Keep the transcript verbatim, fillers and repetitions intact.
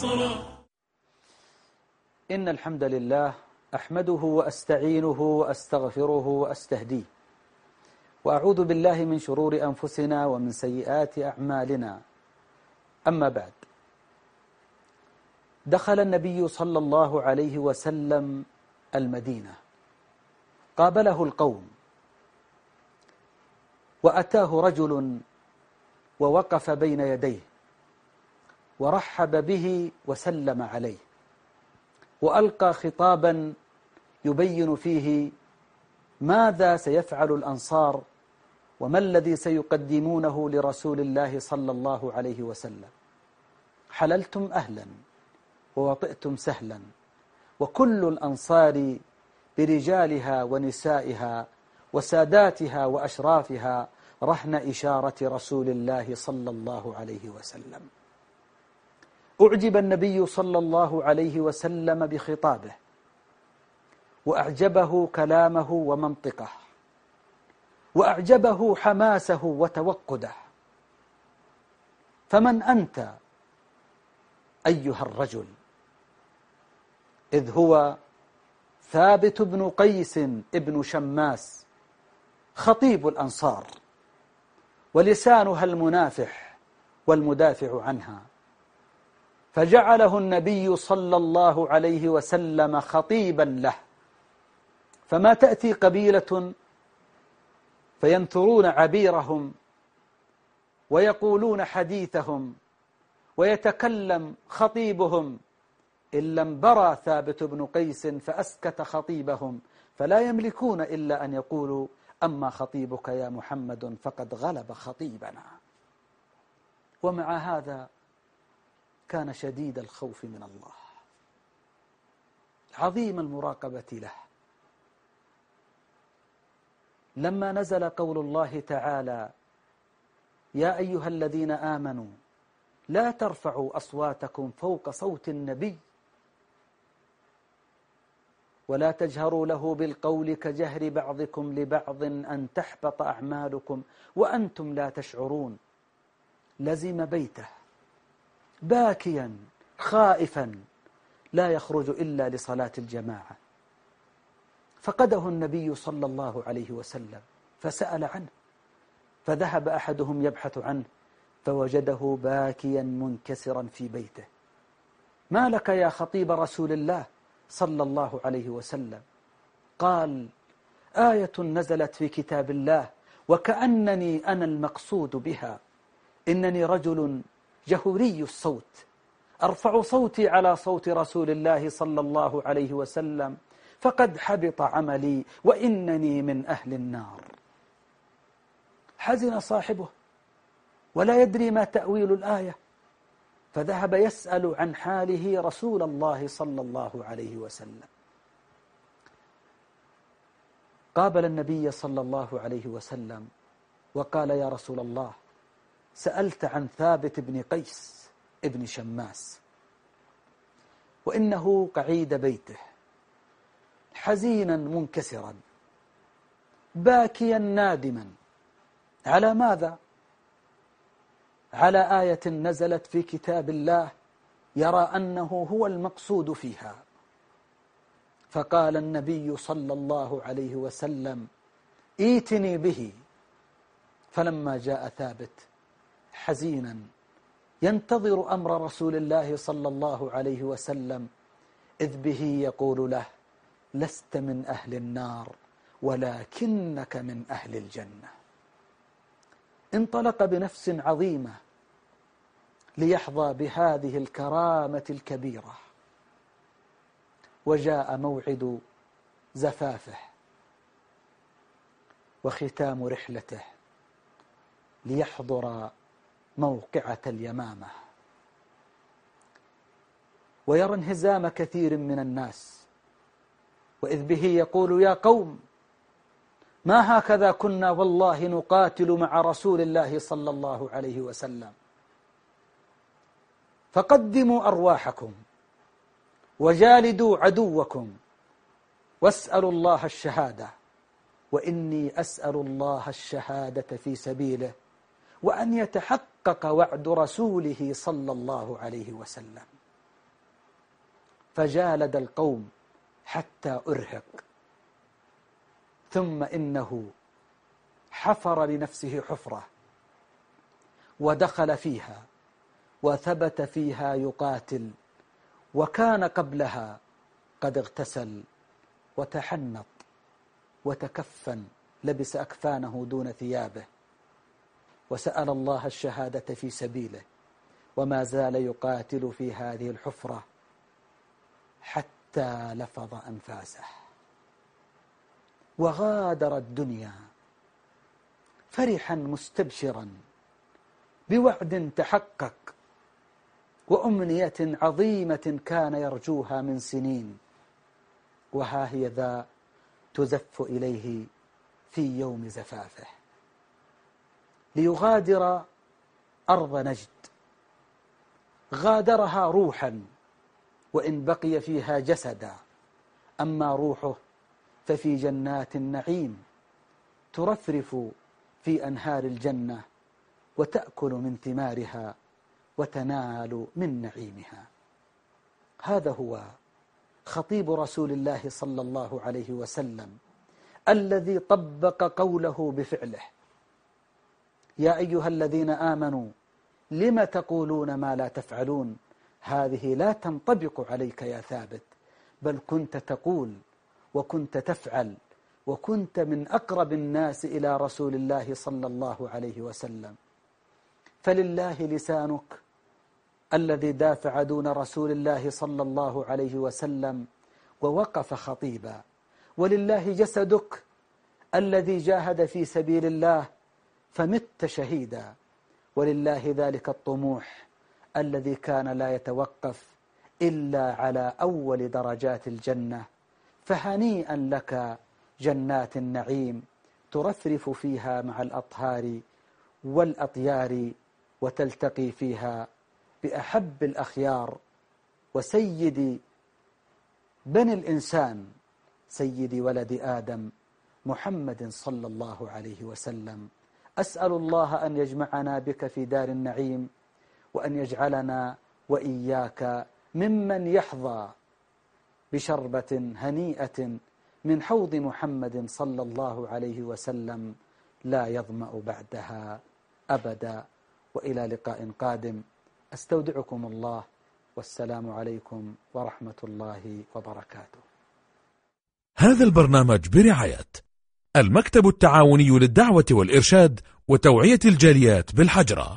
نصرا. إن الحمد لله أحمده وأستعينه وأستغفره وأستهديه، وأعوذ بالله من شرور أنفسنا ومن سيئات أعمالنا. أما بعد، دخل النبي صلى الله عليه وسلم المدينة، قابله القوم، وأتاه رجل ووقف بين يديه ورحب به وسلم عليه، وألقى خطابا يبين فيه ماذا سيفعل الأنصار وما الذي سيقدمونه لرسول الله صلى الله عليه وسلم. حللتم أهلا ووطئتم سهلا، وكل الأنصار برجالها ونسائها وساداتها وأشرافها رهن إشارة رسول الله صلى الله عليه وسلم. أعجب النبي صلى الله عليه وسلم بخطابه، وأعجبه كلامه ومنطقه، وأعجبه حماسه وتوقده. فمن أنت أيها الرجل؟ إذ هو ثابت بن قيس ابن شماس، خطيب الأنصار، ولسانها المنافح والمدافع عنها، فجعله النبي صلى الله عليه وسلم خطيبا له. فما تأتي قبيلة فينثرون عبيرهم ويقولون حديثهم ويتكلم خطيبهم إلا انبرى ثابت بن قيس فأسكت خطيبهم، فلا يملكون إلا أن يقولوا: أما خطيبك يا محمد فقد غلب خطيبنا. ومع هذا كان شديد الخوف من الله، عظيم المراقبة له. لما نزل قول الله تعالى: يا أيها الذين آمنوا لا ترفعوا أصواتكم فوق صوت النبي ولا تجهروا له بالقول كجهر بعضكم لبعض أن تحبط أعمالكم وأنتم لا تشعرون، لزم بيته باكيا خائفا لا يخرج إلا لصلاة الجماعة. فقده النبي صلى الله عليه وسلم فسأل عنه، فذهب أحدهم يبحث عنه فوجده باكيا منكسرا في بيته. ما لك يا خطيب رسول الله صلى الله عليه وسلم؟ قال: آية نزلت في كتاب الله وكأنني أنا المقصود بها. إنني رجل جهوري الصوت، أرفع صوتي على صوت رسول الله صلى الله عليه وسلم، فقد حبط عملي وإنني من أهل النار. حزن صاحبه ولا يدري ما تأويل الآية، فذهب يسأل عن حاله رسول الله صلى الله عليه وسلم. قابل النبي صلى الله عليه وسلم وقال: يا رسول الله، سألت عن ثابت بن قيس ابن شماس، وإنه قعيد بيته حزينا منكسرا باكيا نادما. على ماذا؟ على آية نزلت في كتاب الله يرى أنه هو المقصود فيها. فقال النبي صلى الله عليه وسلم: ائتني به. فلما جاء ثابت حزينا ينتظر أمر رسول الله صلى الله عليه وسلم، إذ به يقول له: لست من أهل النار ولكنك من أهل الجنة. انطلق بنفس عظيمة ليحظى بهذه الكرامة الكبيرة، وجاء موعد زفافه وختام رحلته ليحضر موقعة اليمامة، ويرى انهزام كثير من الناس، وإذ به يقول: يا قوم، ما هكذا كنا والله نقاتل مع رسول الله صلى الله عليه وسلم، فقدموا أرواحكم وجالدوا عدوكم واسألوا الله الشهادة، وإني أسأل الله الشهادة في سبيله، وأن يتحقق وعد رسوله صلى الله عليه وسلم. فجالد القوم حتى أرهق، ثم إنه حفر لنفسه حفرة ودخل فيها وثبت فيها يقاتل، وكان قبلها قد اغتسل وتحنط وتكفن، لبس أكفانه دون ثيابه، وسأل الله الشهادة في سبيله، وما زال يقاتل في هذه الحفرة حتى لفظ أنفاسه وغادر الدنيا فرحا مستبشرا بوعد تحقق وأمنية عظيمة كان يرجوها من سنين، وها هي ذا تزف إليه في يوم زفافه ليغادر أرض نجد. غادرها روحا وإن بقي فيها جسدا، أما روحه ففي جنات النعيم ترفرف في أنهار الجنة وتأكل من ثمارها وتنال من نعيمها. هذا هو خطيب رسول الله صلى الله عليه وسلم الذي طبق قوله بفعله: يا أيها الذين آمنوا لم تقولون ما لا تفعلون. هذه لا تنطبق عليك يا ثابت، بل كنت تقول وكنت تفعل، وكنت من أقرب الناس إلى رسول الله صلى الله عليه وسلم. فلله لسانك الذي دافع دون رسول الله صلى الله عليه وسلم ووقف خطيبا، ولله جسدك الذي جاهد في سبيل الله فمت شهيدا، ولله ذلك الطموح الذي كان لا يتوقف إلا على أول درجات الجنة. فهنيئا لك جنات النعيم ترفرف فيها مع الأطهار والأطيار، وتلتقي فيها بأحب الأخيار وسيد بني الإنسان، سيد ولد آدم، محمد صلى الله عليه وسلم. أسأل الله أن يجمعنا بك في دار النعيم، وأن يجعلنا وإياك ممن يحظى بشربة هنيئة من حوض محمد صلى الله عليه وسلم لا يظمأ بعدها أبدا. وإلى لقاء قادم، أستودعكم الله، والسلام عليكم ورحمة الله وبركاته. هذا البرنامج برعاية المكتب التعاوني للدعوة والإرشاد وتوعية الجاليات بالحجرة.